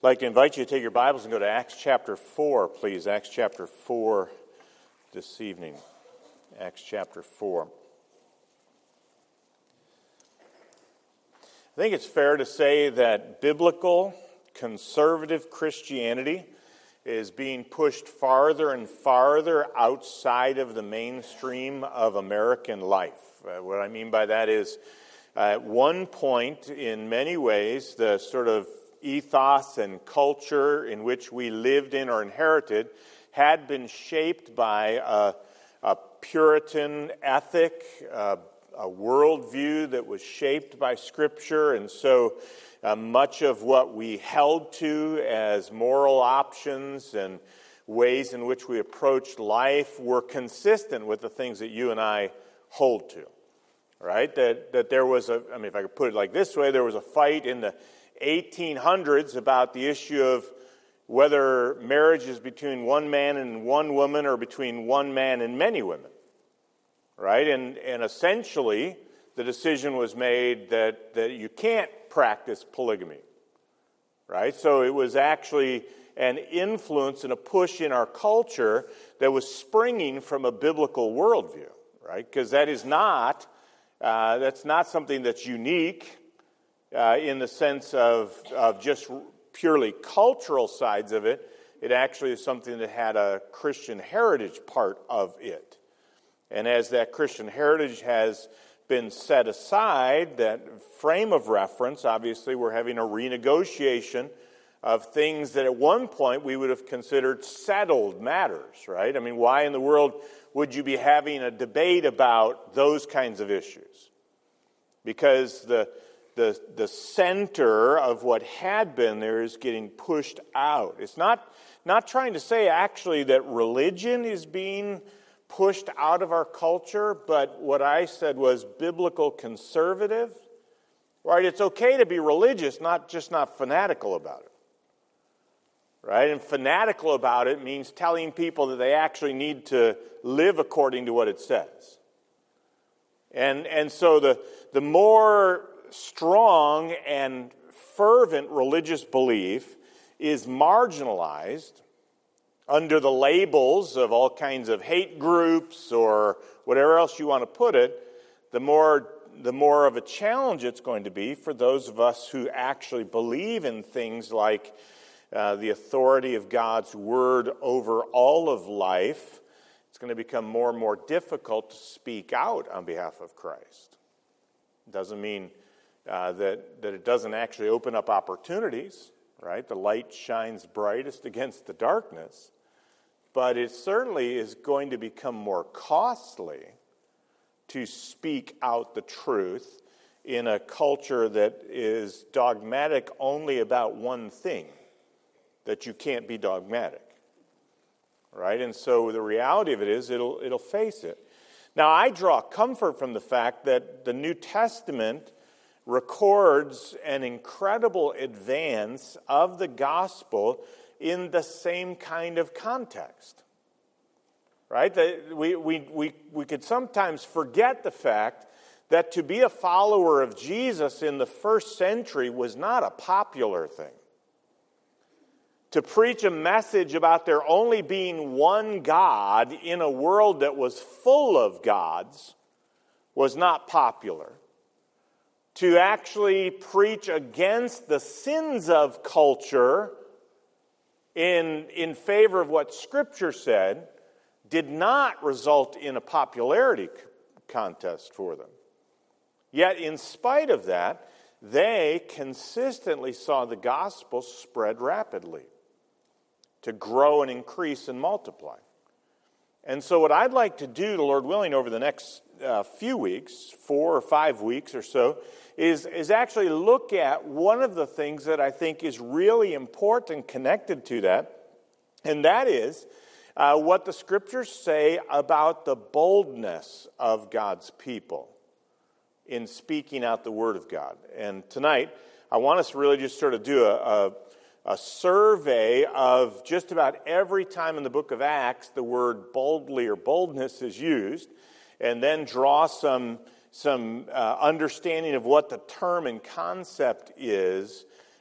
I'd like to invite you to take your Bibles and go to Acts chapter 4, please. Acts chapter 4 this evening. Acts chapter 4. I think it's fair to say that biblical, conservative Christianity is being pushed farther and farther outside of the mainstream of American life. What I mean by that is, at one point, in many ways, the sort of ethos and culture in which we lived in or inherited had been shaped by a Puritan ethic, a worldview that was shaped by Scripture, and so much of what we held to as moral options and ways in which we approached life were consistent with the things that you and I hold to, right? That there was if I could put it like this way, there was a fight in the 1800s about the issue of whether marriage is between one man and one woman or between one man and many women, right? And essentially, the decision was made that you can't practice polygamy, right? So it was actually an influence and a push in our culture that was springing from a biblical worldview, right? Because that's not something that's unique in the sense of just purely cultural sides of it. It actually is something that had a Christian heritage part of it. And as that Christian heritage has been set aside, that frame of reference, obviously we're having a renegotiation of things that at one point we would have considered settled matters, right? I mean, why in the world would you be having a debate about those kinds of issues? Because the center of what had been there is getting pushed out. It's not trying to say actually that religion is being pushed out of our culture, but what I said was biblical conservative. Right? It's okay to be religious, not fanatical about it. Right? And fanatical about it means telling people that they actually need to live according to what it says. And so the more strong and fervent religious belief is marginalized under the labels of all kinds of hate groups or whatever else you want to put it, the more of a challenge it's going to be for those of us who actually believe in things like the authority of God's Word over all of life. It's going to become more and more difficult to speak out on behalf of Christ. It doesn't mean that it doesn't actually open up opportunities, right? The light shines brightest against the darkness. But it certainly is going to become more costly to speak out the truth in a culture that is dogmatic only about one thing, that you can't be dogmatic, right? And so the reality of it is it'll face it. Now, I draw comfort from the fact that the New Testament records an incredible advance of the gospel in the same kind of context, right? We could sometimes forget the fact that to be a follower of Jesus in the first century was not a popular thing. To preach a message about there only being one God in a world that was full of gods was not popular. To actually preach against the sins of culture in favor of what Scripture said did not result in a popularity contest for them. Yet, in spite of that, they consistently saw the gospel spread rapidly, to grow and increase and multiply. And so what I'd like to do, the Lord willing, over the next few weeks, 4 or 5 weeks or so, is actually look at one of the things that I think is really important connected to that, and that is what the Scriptures say about the boldness of God's people in speaking out the Word of God. And tonight, I want us to really just sort of do a survey of just about every time in the book of Acts the word boldly or boldness is used, and then draw some understanding of what the term and concept is,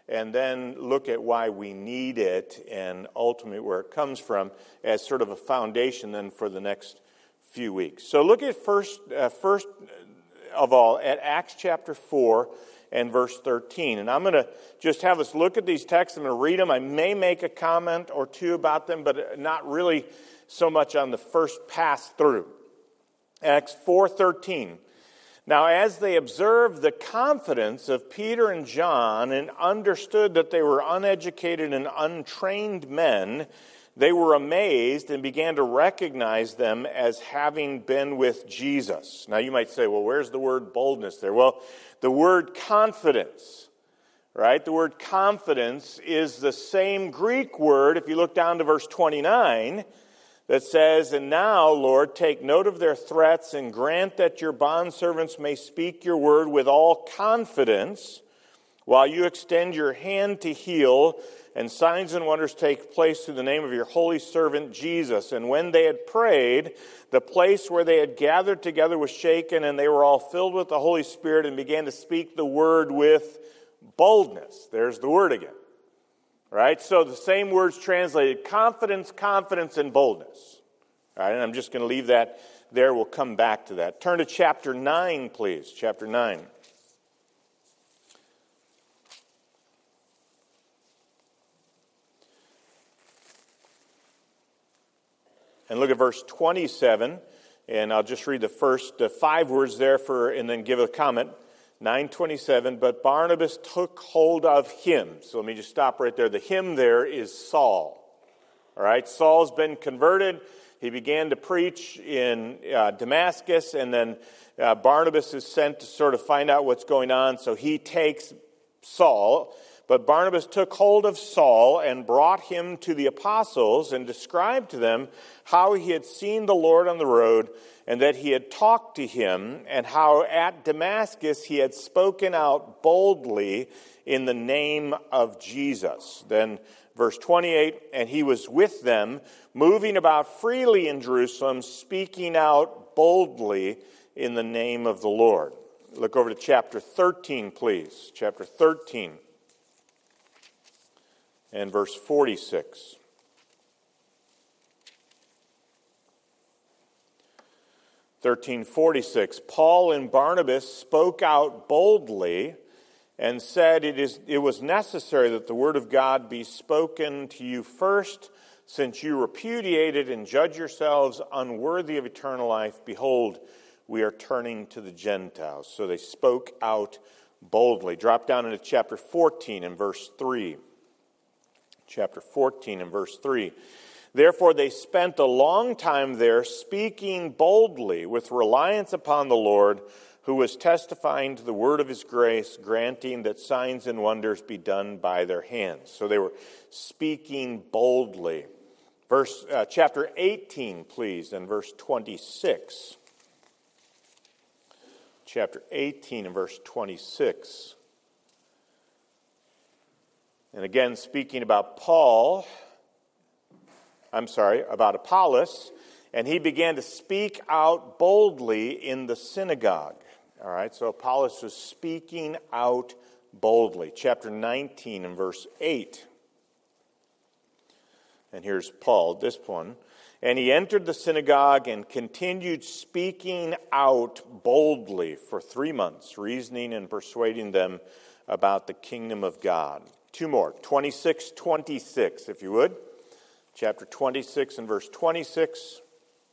and then look at why we need it and ultimately where it comes from as sort of a foundation then for the next few weeks. So look at first of all at Acts chapter 4 and verse 13. And I'm going to just have us look at these texts. I'm going to read them. I may make a comment or two about them, but not really so much on the first pass through. Acts 4:13. Now, as they observed the confidence of Peter and John and understood that they were uneducated and untrained men, they were amazed and began to recognize them as having been with Jesus. Now, you might say, well, where's the word boldness there? Well, the word confidence, right? The word confidence is the same Greek word, if you look down to verse 29, that says, "And now, Lord, take note of their threats and grant that your bondservants may speak your word with all confidence while you extend your hand to heal, and signs and wonders take place through the name of your holy servant Jesus." And when they had prayed, the place where they had gathered together was shaken, and they were all filled with the Holy Spirit and began to speak the word with boldness. There's the word again. Right? So the same words translated: confidence, confidence, and boldness. All right, and I'm just going to leave that there. We'll come back to that. Turn to chapter 9, please. Chapter 9. And look at verse 27, and I'll just read the first 5 words there and then give a comment. 9:27, but Barnabas took hold of him. So let me just stop right there. The him there is Saul. All right, Saul's been converted. He began to preach in Damascus, and then Barnabas is sent to sort of find out what's going on. So he takes Saul. But Barnabas took hold of Saul and brought him to the apostles and described to them how he had seen the Lord on the road and that he had talked to him, and how at Damascus he had spoken out boldly in the name of Jesus. Then verse 28, and he was with them, moving about freely in Jerusalem, speaking out boldly in the name of the Lord. Look over to chapter 13, please. Chapter 13. And verse 46. Paul and Barnabas spoke out boldly and said, it was necessary that the word of God be spoken to you first, since you repudiate it and judge yourselves unworthy of eternal life. Behold, we are turning to the Gentiles. So they spoke out boldly. Drop down into chapter 14 and verse 3. Chapter 14 and verse 3. Therefore they spent a long time there, speaking boldly with reliance upon the Lord, who was testifying to the word of his grace, granting that signs and wonders be done by their hands. So they were speaking boldly. Chapter 18, please, and verse 26. Chapter 18 and verse 26. And again, speaking about Apollos, and he began to speak out boldly in the synagogue. All right, so Apollos was speaking out boldly. Chapter 19 and verse 8. And here's Paul, this one. And he entered the synagogue and continued speaking out boldly for 3 months, reasoning and persuading them about the kingdom of God. 2 more. 26, if you would. Chapter 26 and verse 26.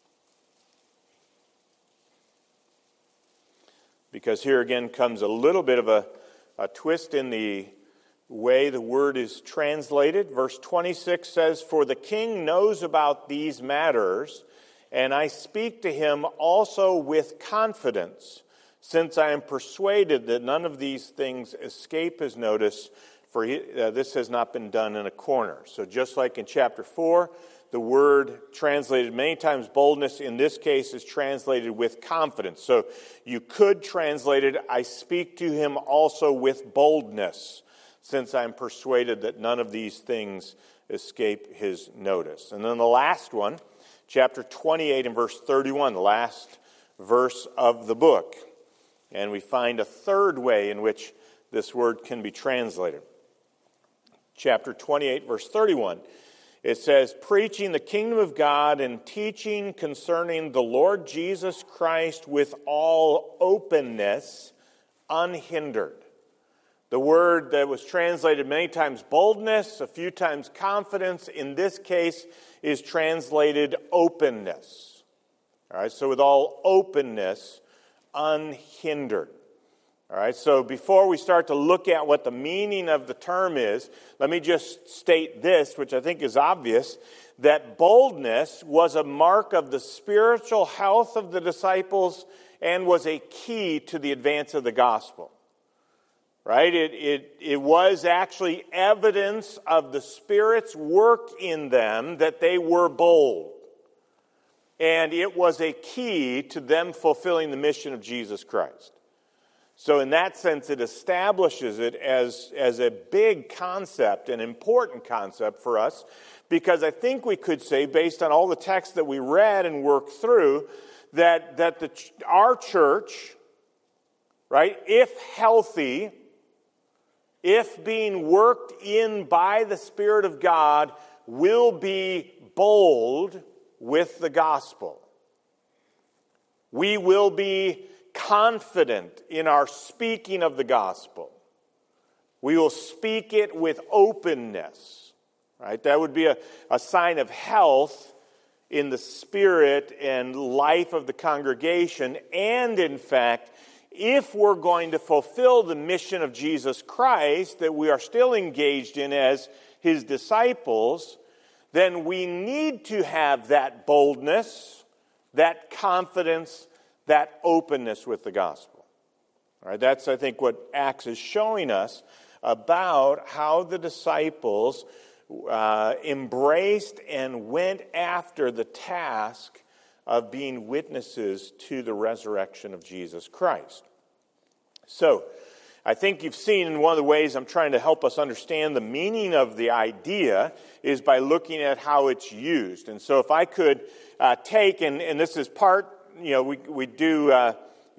Because here again comes a little bit of a twist in the way the word is translated. Verse 26 says, "For the king knows about these matters, and I speak to him also with confidence, since I am persuaded that none of these things escape his notice, for this has not been done in a corner." So just like in chapter 4, the word translated many times boldness, in this case is translated with confidence. So you could translate it, "I speak to him also with boldness, since I'm persuaded that none of these things escape his notice." And then the last one, chapter 28 and verse 31, the last verse of the book. And we find a third way in which this word can be translated. chapter 28, verse 31. It says, preaching the kingdom of God and teaching concerning the Lord Jesus Christ with all openness, unhindered. The word that was translated many times boldness, a few times confidence, in this case is translated openness. All right, so with all openness, unhindered. All right, so before we start to look at what the meaning of the term is, let me just state this, which I think is obvious, that boldness was a mark of the spiritual health of the disciples and was a key to the advance of the gospel. Right? It was actually evidence of the Spirit's work in them that they were bold. And it was a key to them fulfilling the mission of Jesus Christ. So in that sense, it establishes it as a big concept, an important concept for us, because I think we could say, based on all the texts that we read and worked through, that our church, right, if healthy, if being worked in by the Spirit of God, will be bold with the gospel. We will be confident in our speaking of the gospel. We will speak it with openness. Right? That would be a sign of health in the spirit and life of the congregation. And in fact, if we're going to fulfill the mission of Jesus Christ that we are still engaged in as His disciples, then we need to have that boldness, that confidence, that openness with the gospel. All right, that's, I think, what Acts is showing us about how the disciples embraced and went after the task of being witnesses to the resurrection of Jesus Christ. So, I think you've seen in one of the ways I'm trying to help us understand the meaning of the idea is by looking at how it's used. And so if I could take, and this is part, we do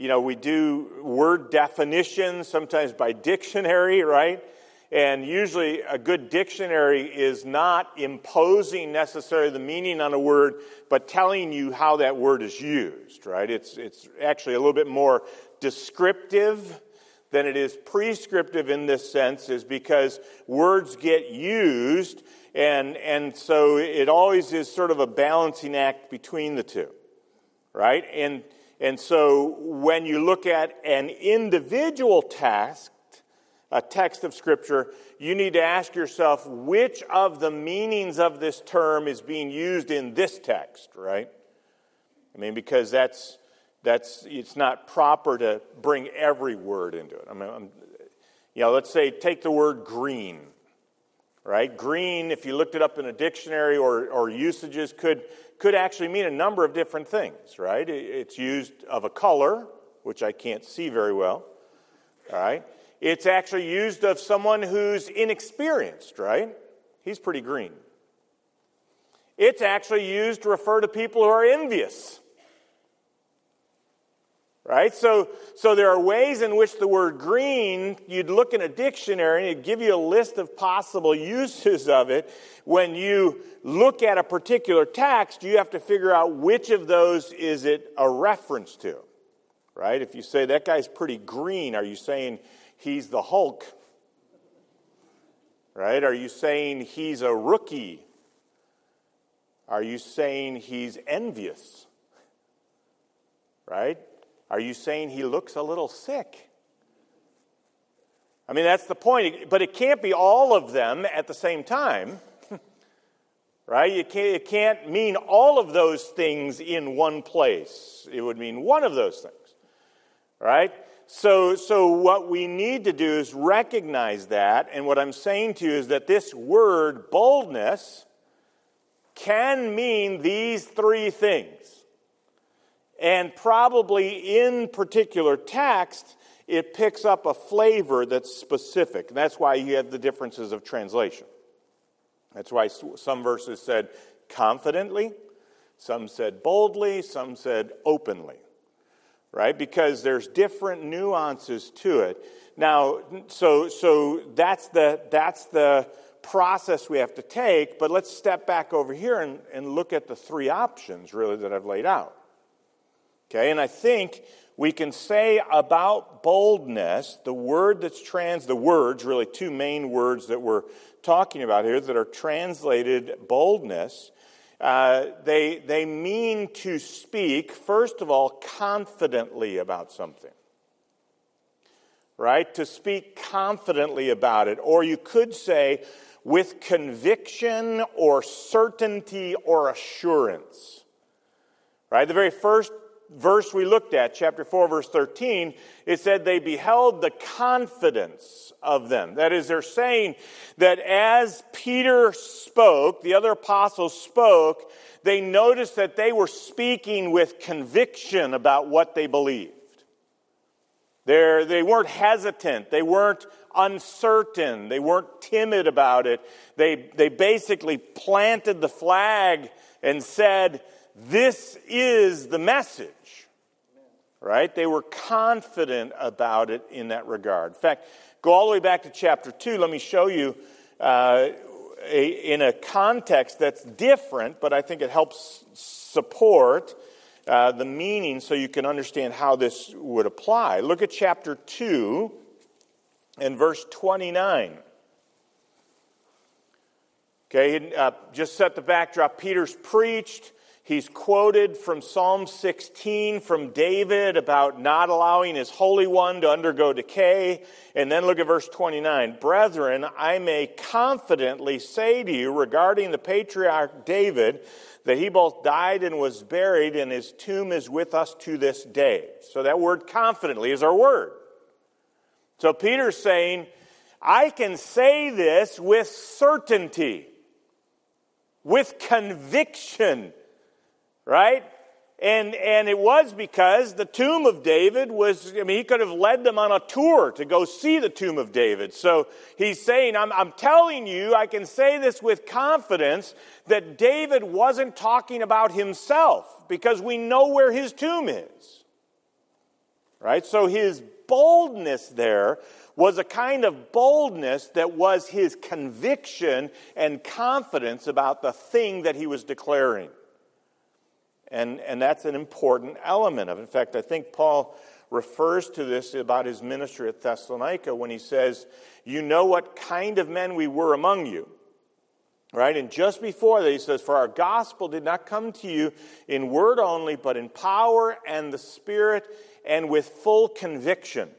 word definitions, sometimes by dictionary, right? And usually a good dictionary is not imposing necessarily the meaning on a word, but telling you how that word is used, right? It's actually a little bit more descriptive than it is prescriptive in this sense, is because words get used, and so it always is sort of a balancing act between the two, right? And so when you look at an individual text, a text of Scripture, you need to ask yourself which of the meanings of this term is being used in this text, right? I mean, because it's not proper to bring every word into it. I mean, let's say take the word green, right? Green, if you looked it up in a dictionary or usages, could actually mean a number of different things, right? It's used of a color, which I can't see very well, all right? It's actually used of someone who's inexperienced, right? He's pretty green. It's actually used to refer to people who are envious. Right? So there are ways in which the word green, you'd look in a dictionary and it'd give you a list of possible uses of it. When you look at a particular text, you have to figure out which of those is it a reference to. Right? If you say, that guy's pretty green, are you saying he's the Hulk? Right? Are you saying he's a rookie? Are you saying he's envious? Right? Are you saying he looks a little sick? I mean, that's the point. But it can't be all of them at the same time. Right? It can't mean all of those things in one place. It would mean one of those things. Right? So what we need to do is recognize that. And what I'm saying to you is that this word, boldness, can mean these three things. And probably in particular text, it picks up a flavor that's specific. And that's why you have the differences of translation. That's why some verses said confidently, some said boldly, some said openly. Right? Because there's different nuances to it. Now, so that's the process we have to take, but let's step back over here and look at the three options, really, that I've laid out. Okay, and I think we can say about boldness, the words, really two main words that we're talking about here that are translated boldness, they mean to speak, first of all, confidently about something. Right? To speak confidently about it. Or you could say with conviction or certainty or assurance. Right? The very first verse we looked at, chapter 4, verse 13, it said they beheld the confidence of them. That is, they're saying that as Peter spoke, the other apostles spoke, they noticed that they were speaking with conviction about what they believed. They weren't hesitant. They weren't uncertain. They weren't timid about it. They basically planted the flag and said, this is the message. Right? They were confident about it in that regard. In fact, go all the way back to chapter 2. Let me show you in a context that's different, but I think it helps support the meaning so you can understand how this would apply. Look at chapter 2 and verse 29. Okay, just set the backdrop. Peter's preached. He's quoted from Psalm 16 from David about not allowing his Holy One to undergo decay. And then look at verse 29. Brethren, I may confidently say to you regarding the patriarch David that he both died and was buried, and his tomb is with us to this day. So that word confidently is our word. So Peter's saying, I can say this with certainty, with conviction, right? And it was because the tomb of David was, he could have led them on a tour to go see the tomb of David. So he's saying, I'm telling you, I can say this with confidence, that David wasn't talking about himself, because we know where his tomb is. Right? So his boldness there was a kind of boldness that was his conviction and confidence about the thing that he was declaring. And that's an important element of it. In fact, I think Paul refers to this about his ministry at Thessalonica when he says, you know what kind of men we were among you. Right? And just before that he says, for our gospel did not come to you in word only, but in power and the Spirit and with full conviction.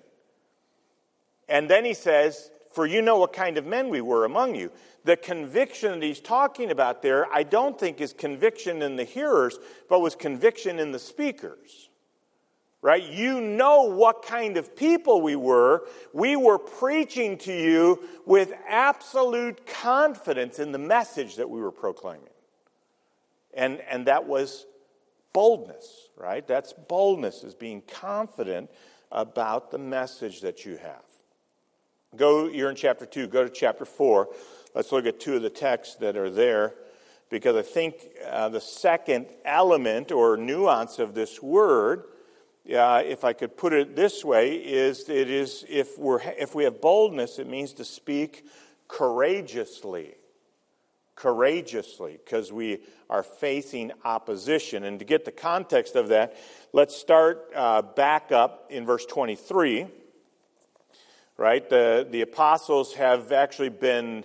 And then he says, for you know what kind of men we were among you. The conviction that he's talking about there, I don't think is conviction in the hearers, but was conviction in the speakers. Right? You know what kind of people we were. We were preaching to you with absolute confidence in the message that we were proclaiming. And that was boldness, right? That's boldness, is being confident about the message that you have. You're in chapter 2, go to chapter 4. Let's look at two of the texts that are there, because I think the second element or nuance of this word, if I could put it this way, is if we have boldness, it means to speak courageously. Courageously, because we are facing opposition. And to get the context of that, let's start back up in verse 23. Right, the apostles have actually been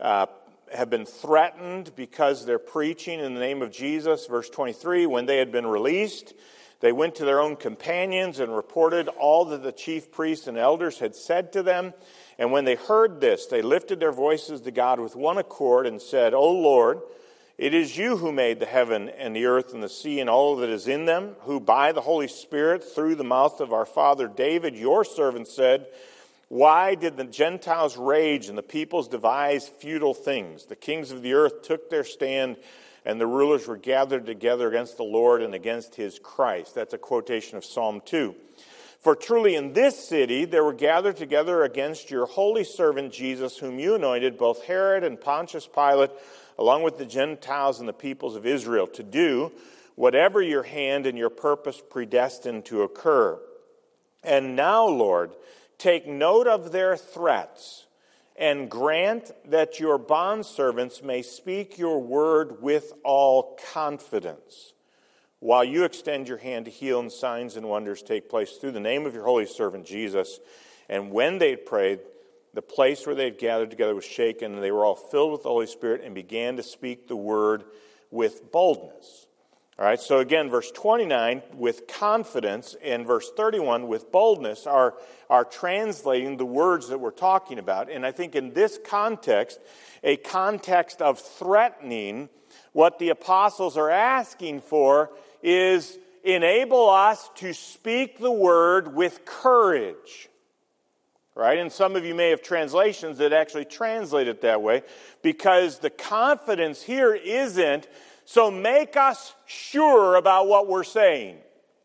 threatened because they're preaching in the name of Jesus. Verse 23, when they had been released, they went to their own companions and reported all that the chief priests and elders had said to them. And when they heard this, they lifted their voices to God with one accord and said, O Lord, it is you who made the heaven and the earth and the sea and all that is in them, who by the Holy Spirit, through the mouth of our father David, your servant, said, why did the Gentiles rage and the peoples devise futile things? The kings of the earth took their stand, and the rulers were gathered together against the Lord and against his Christ. That's a quotation of Psalm 2. For truly in this city there were gathered together against your holy servant Jesus, whom you anointed, both Herod and Pontius Pilate, along with the Gentiles and the peoples of Israel, to do whatever your hand and your purpose predestined to occur. And now, Lord, take note of their threats and grant that your bondservants may speak your word with all confidence, while you extend your hand to heal and signs and wonders take place through the name of your holy servant Jesus. And when they had prayed, the place where they had gathered together was shaken, and they were all filled with the Holy Spirit and began to speak the word with boldness. All right, so again, verse 29, with confidence, and verse 31, with boldness, are translating the words that we're talking about. And I think in this context, a context of threatening, what the apostles are asking for is enable us to speak the word with courage. Right? And some of you may have translations that actually translate it that way, because the confidence here isn't, so make us sure about what we're saying.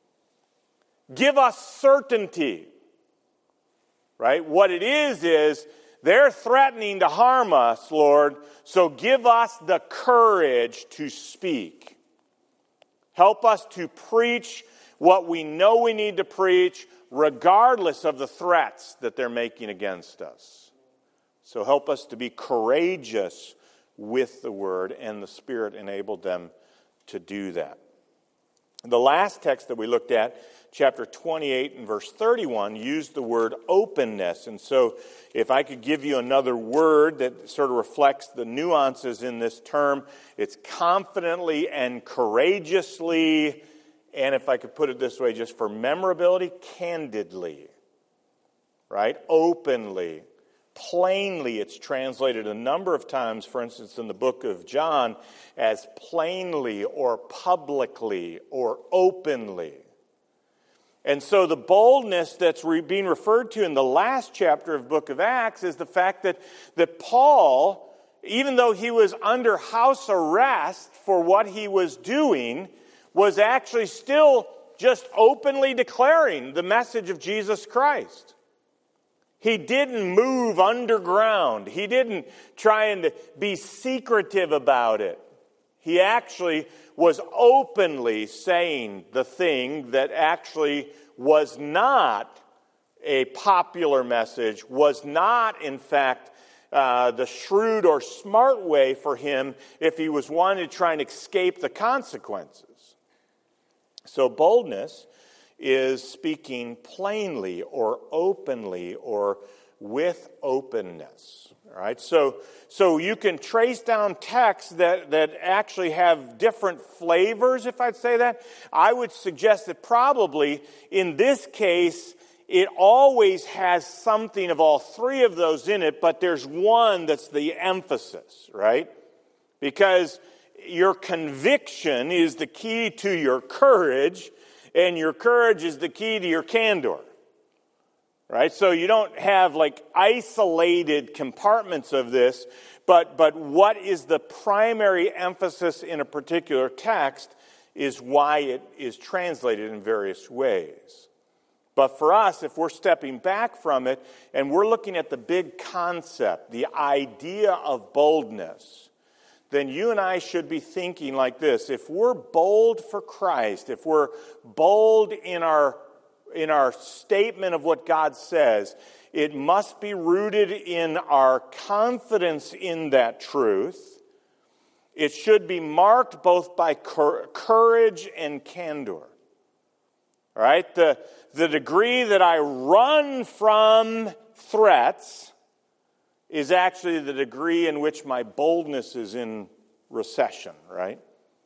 Give us certainty. Right? What it is they're threatening to harm us, Lord, so give us the courage to speak. Help us to preach what we know we need to preach, regardless of the threats that they're making against us. So help us to be courageous with the word, and the Spirit enabled them to do that. The last text that we looked at, chapter 28 and verse 31, used the word openness. And so if I could give you another word that sort of reflects the nuances in this term, it's confidently and courageously. And if I could put it this way, just for memorability, candidly, right? Openly, plainly. It's translated a number of times, for instance, in the book of John, as plainly or publicly or openly. And so the boldness that's being referred to in the last chapter of the book of Acts is the fact that Paul, even though he was under house arrest for what he was doing, was actually still just openly declaring the message of Jesus Christ. He didn't move underground. He didn't try and be secretive about it. He actually was openly saying the thing that actually was not a popular message, was not, in fact, the shrewd or smart way for him if he was wanting to try and escape the consequences. So boldness is speaking plainly or openly or with openness. All right, so you can trace down texts that actually have different flavors, if I'd say that. I would suggest that probably in this case, it always has something of all three of those in it, but there's one that's the emphasis, right? Because your conviction is the key to your courage, and your courage is the key to your candor. Right? So you don't have like isolated compartments of this, but what is the primary emphasis in a particular text is why it is translated in various ways. But for us, if we're stepping back from it and we're looking at the big concept, the idea of boldness, then you and I should be thinking like this. If we're bold for Christ, if we're bold in our statement of what God says, it must be rooted in our confidence in that truth. It should be marked both by courage and candor. All right? The degree that I run from threats is actually the degree in which my boldness is in recession, right?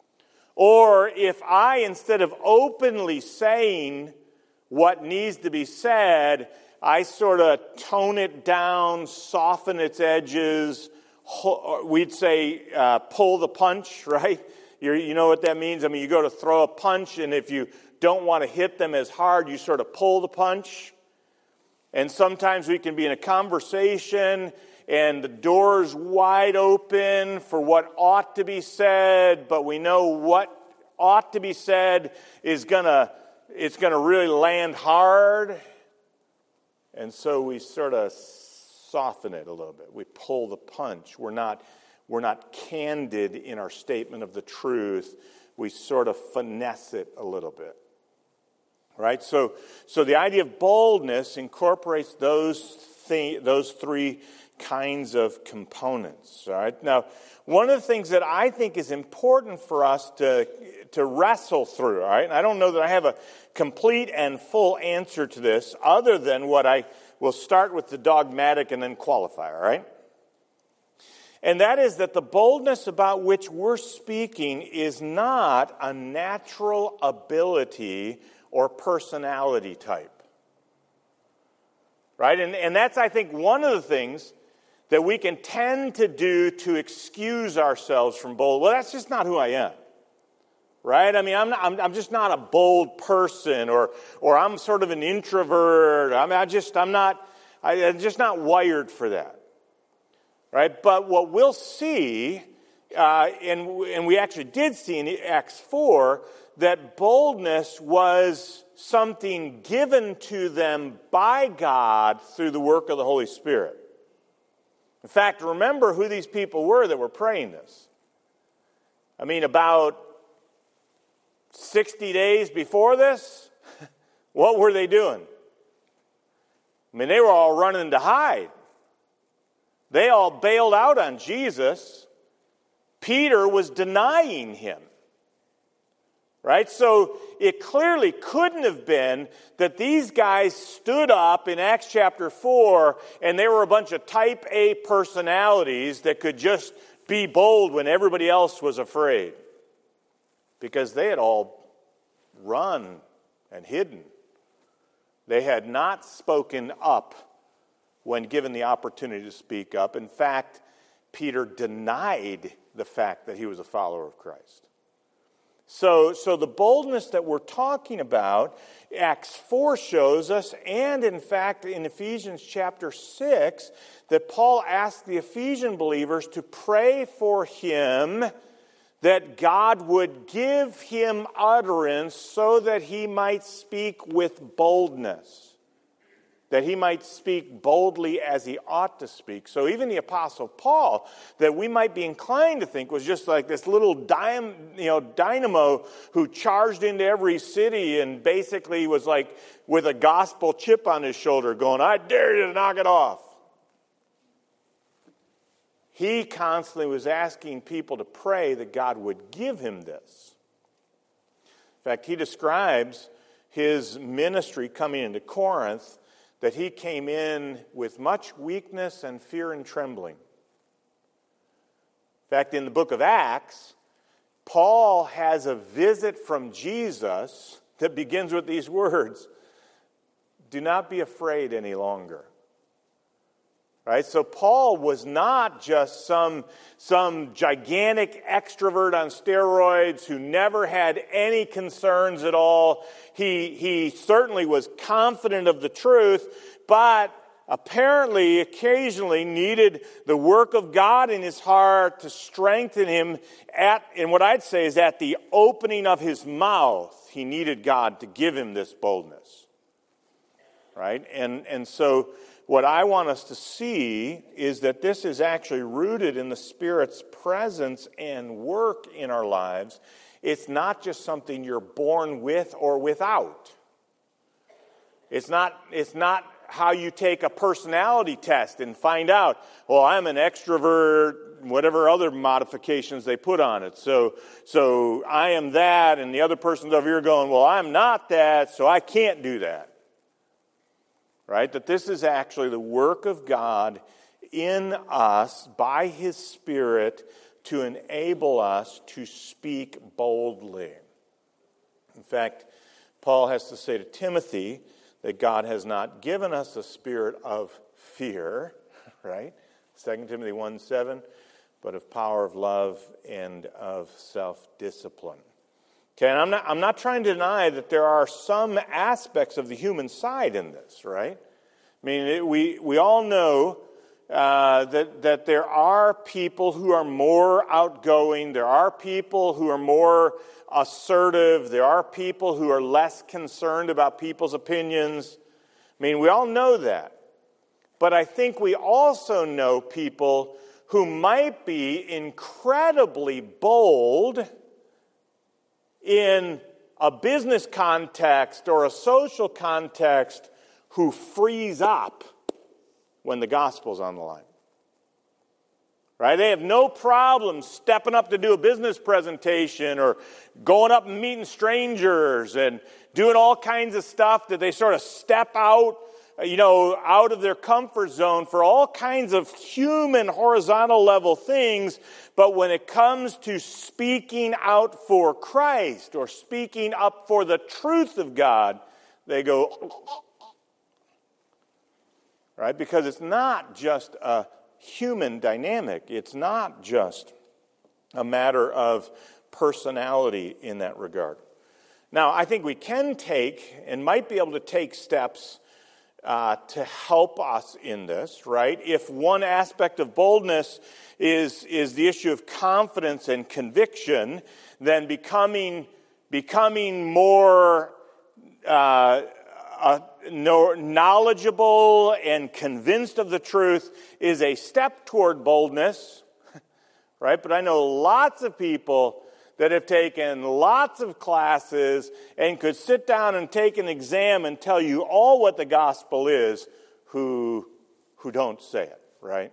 Or if I, instead of openly saying what needs to be said, I sort of tone it down, soften its edges. We'd say pull the punch, right? You know what that means? I mean, you go to throw a punch, and if you don't want to hit them as hard, you sort of pull the punch. And sometimes we can be in a conversation, and the door's wide open for what ought to be said, but we know what ought to be said is it's gonna really land hard. And so we sort of soften it a little bit. We pull the punch. We're not candid in our statement of the truth. We sort of finesse it a little bit. Right? So the idea of boldness incorporates those three kinds of components. All right? Now, one of the things that I think is important for us to wrestle through, all right? And I don't know that I have a complete and full answer to this other than what I will start with the dogmatic and then qualify, all right? And that is that the boldness about which we're speaking is not a natural ability or personality type. Right? And that's, I think, one of the things that we can tend to do to excuse ourselves from bold. Well, that's just not who I am. Right? I mean, I'm just not a bold person, or I'm sort of an introvert. I'm just not wired for that. Right? But what we'll see, and we actually did see in Acts 4, that boldness was something given to them by God through the work of the Holy Spirit. In fact, remember who these people were that were praying this. I mean, about 60 days before this, what were they doing? I mean, they were all running to hide. They all bailed out on Jesus. Peter was denying him. Right? So it clearly couldn't have been that these guys stood up in Acts chapter 4 and they were a bunch of type A personalities that could just be bold when everybody else was afraid. Because they had all run and hidden. They had not spoken up when given the opportunity to speak up. In fact, Peter denied the fact that he was a follower of Christ. So the boldness that we're talking about, Acts 4 shows us, and in fact in Ephesians chapter 6, that Paul asked the Ephesian believers to pray for him that God would give him utterance so that he might speak with boldness. That he might speak boldly as he ought to speak. So even the Apostle Paul, that we might be inclined to think was just like this little dynamo who charged into every city and basically was like with a gospel chip on his shoulder going, I dare you to knock it off. He constantly was asking people to pray that God would give him this. In fact, he describes his ministry coming into Corinth that he came in with much weakness and fear and trembling. In fact, in the book of Acts, Paul has a visit from Jesus that begins with these words, do not be afraid any longer. Right? So Paul was not just some gigantic extrovert on steroids who never had any concerns at all. He certainly was confident of the truth, but apparently occasionally needed the work of God in his heart to strengthen him and what I'd say is at the opening of his mouth, he needed God to give him this boldness. Right? And so what I want us to see is that this is actually rooted in the Spirit's presence and work in our lives. It's not just something you're born with or without. It's not how you take a personality test and find out, well, I'm an extrovert, whatever other modifications they put on it. So I am that, and the other person's over here going, well, I'm not that, so I can't do that. Right? That this is actually the work of God in us by His Spirit to enable us to speak boldly. In fact, Paul has to say to Timothy that God has not given us a spirit of fear, right? 2 Timothy 1:7, but of power, of love, and of self-discipline. Okay, and I'm not trying to deny that there are some aspects of the human side in this, right? I mean, we all know that there are people who are more outgoing. There are people who are more assertive. There are people who are less concerned about people's opinions. I mean, we all know that. But I think we also know people who might be incredibly bold in a business context or a social context who freeze up when the gospel's on the line. Right? They have no problem stepping up to do a business presentation or going up and meeting strangers and doing all kinds of stuff that they sort of step out, out of their comfort zone for all kinds of human horizontal level things. But when it comes to speaking out for Christ or speaking up for the truth of God, they go, right? Because it's not just a human dynamic. It's not just a matter of personality in that regard. Now, I think we can take and might be able to take steps to help us in this, right? If one aspect of boldness is the issue of confidence and conviction, then becoming more knowledgeable and convinced of the truth is a step toward boldness, right? But I know lots of people that have taken lots of classes and could sit down and take an exam and tell you all what the gospel is who don't say it, right?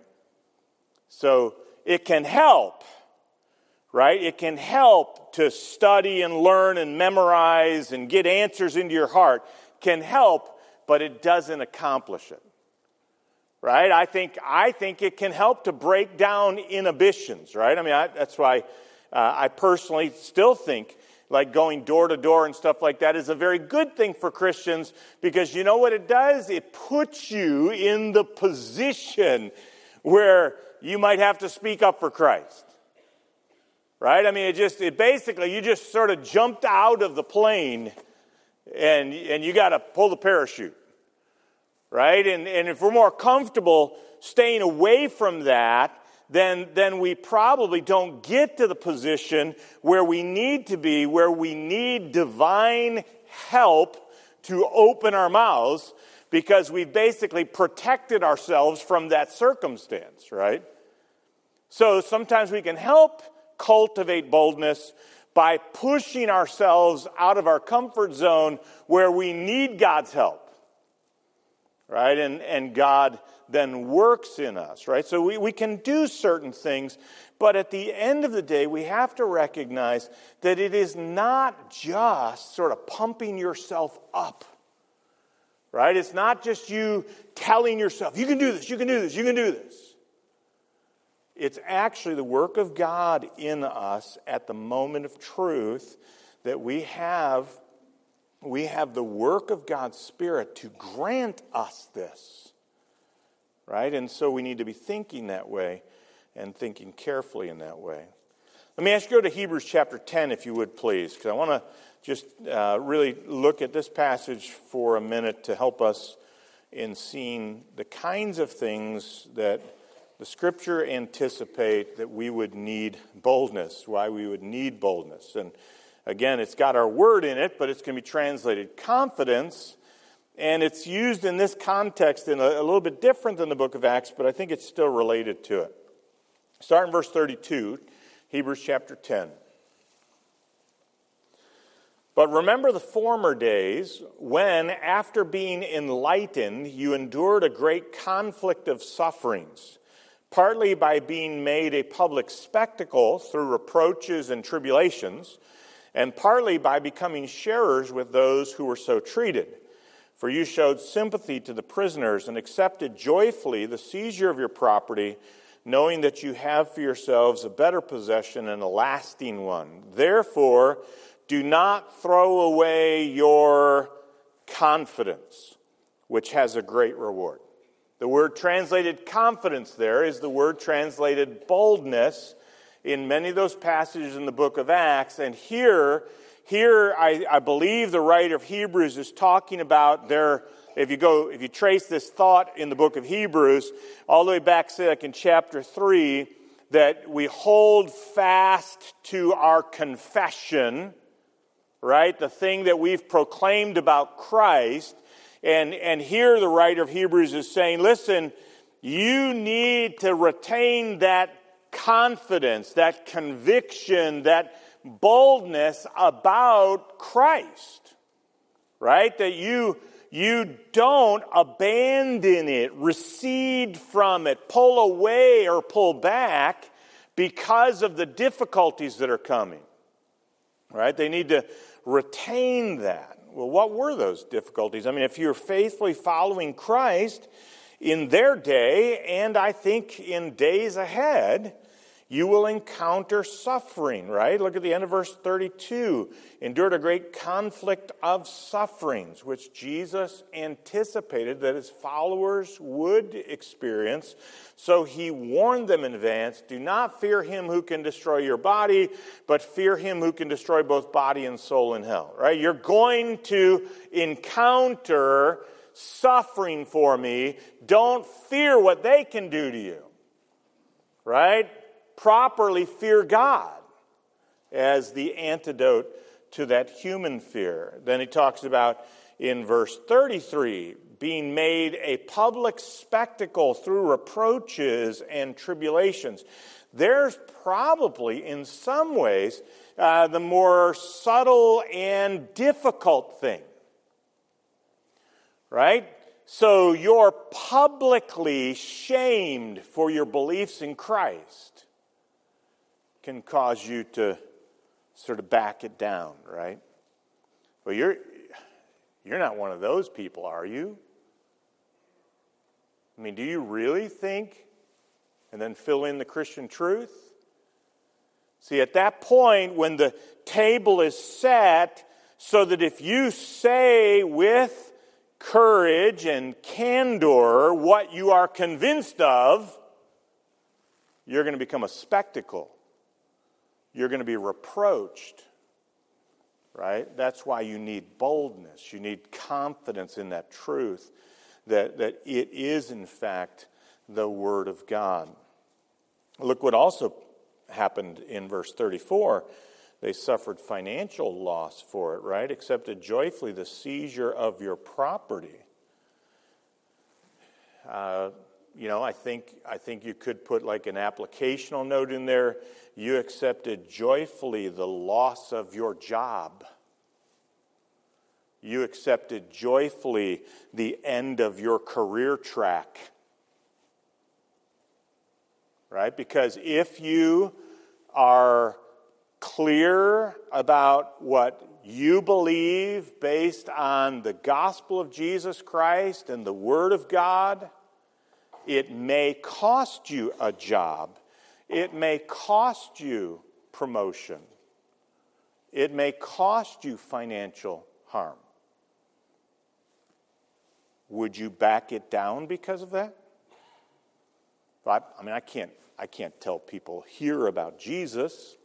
So it can help, right? It can help to study and learn and memorize and get answers into your heart. Can help, but it doesn't accomplish it, right? I think it can help to break down inhibitions, right? I mean, that's why I personally still think like going door to door and stuff like that is a very good thing for Christians, because you know what it does? It puts you in the position where you might have to speak up for Christ, right? I mean, it basically, you just sort of jumped out of the plane and you got to pull the parachute, right? And if we're more comfortable staying away from that, then we probably don't get to the position where we need to be, where we need divine help to open our mouths, because we've basically protected ourselves from that circumstance, right? So sometimes we can help cultivate boldness by pushing ourselves out of our comfort zone where we need God's help, right? And God then works in us, right? So we can do certain things, but at the end of the day, we have to recognize that it is not just sort of pumping yourself up, right? It's not just you telling yourself, you can do this, you can do this, you can do this. It's actually the work of God in us at the moment of truth that we have the work of God's Spirit to grant us this, right? And so we need to be thinking that way and thinking carefully in that way. Let me ask you to go to Hebrews chapter 10, if you would, please, because I want to just really look at this passage for a minute to help us in seeing the kinds of things that the Scripture anticipate that we would need boldness, why we would need boldness. And again, it's got our word in it, but it's going to be translated confidence, and it's used in this context in a little bit different than the book of Acts, but I think it's still related to it. Start in verse 32, Hebrews chapter 10. But remember the former days when, after being enlightened, you endured a great conflict of sufferings, partly by being made a public spectacle through reproaches and tribulations, and partly by becoming sharers with those who were so treated. For you showed sympathy to the prisoners and accepted joyfully the seizure of your property, knowing that you have for yourselves a better possession and a lasting one. Therefore, do not throw away your confidence, which has a great reward. The word translated confidence there is the word translated boldness in many of those passages in the book of Acts. And here I believe the writer of Hebrews is talking about if you trace this thought in the book of Hebrews, all the way back, say, like in chapter 3, that we hold fast to our confession, right? The thing that we've proclaimed about Christ. And here the writer of Hebrews is saying, listen, you need to retain that confidence, that conviction, that boldness about Christ, right? That you You don't abandon it, recede from it, pull away or pull back because of the difficulties that are coming. Right? They need to retain that. Well, what were those difficulties? I mean, if you're faithfully following Christ in their day, and I think in days ahead, you will encounter suffering, right? Look at the end of verse 32. Endured a great conflict of sufferings, which Jesus anticipated that his followers would experience. So he warned them in advance, do not fear him who can destroy your body, but fear him who can destroy both body and soul in hell, right? You're going to encounter suffering for me. Don't fear what they can do to you, right? Properly fear God as the antidote to that human fear. Then he talks about in verse 33, being made a public spectacle through reproaches and tribulations. There's probably, in some ways, the more subtle and difficult thing. Right? So you're publicly shamed for your beliefs in Christ. Can cause you to sort of back it down, right? Well, you're not one of those people, are you? I mean, do you really think, and then fill in the Christian truth? See, at that point, when the table is set, so that if you say with courage and candor what you are convinced of, you're going to become a spectacle. You're going to be reproached, right? That's why you need boldness. You need confidence in that truth, that it is, in fact, the Word of God. Look what also happened in verse 34. They suffered financial loss for it, right? Accepted joyfully the seizure of your property. I think you could put like an applicational note in there. You accepted joyfully the loss of your job. You accepted joyfully the end of your career track. Right? Because if you are clear about what you believe based on the gospel of Jesus Christ and the Word of God, it may cost you a job. It may cost you promotion. It may cost you financial harm. Would you back it down because of that? I can't tell people here about Jesus.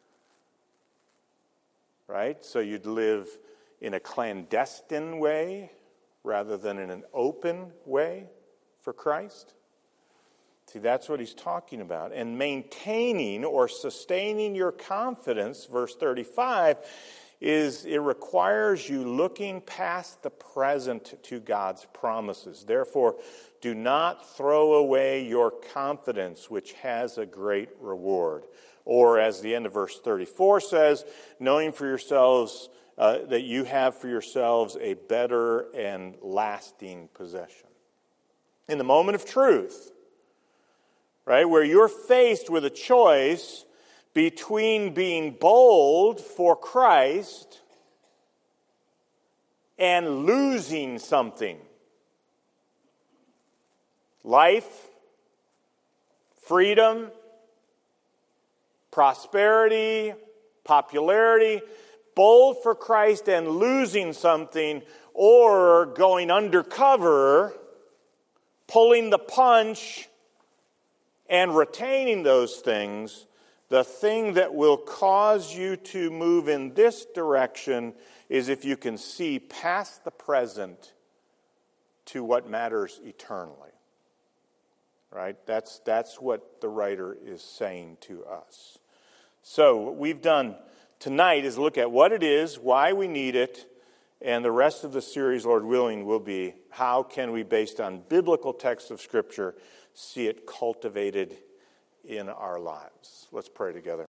Right? So you'd live in a clandestine way rather than in an open way for Christ. See, that's what he's talking about. And maintaining or sustaining your confidence, verse 35, it requires you looking past the present to God's promises. Therefore, do not throw away your confidence, which has a great reward. Or, as the end of verse 34 says, knowing for yourselves that you have for yourselves a better and lasting possession. In the moment of truth, right, where you're faced with a choice between being bold for Christ and losing something. Life, freedom, prosperity, popularity, bold for Christ and losing something, or going undercover, pulling the punch, and retaining those things. The thing that will cause you to move in this direction is if you can see past the present to what matters eternally. Right? That's what the writer is saying to us. So what we've done tonight is look at what it is, why we need it, and the rest of the series, Lord willing, will be how can we, based on biblical texts of Scripture, see it cultivated in our lives. Let's pray together.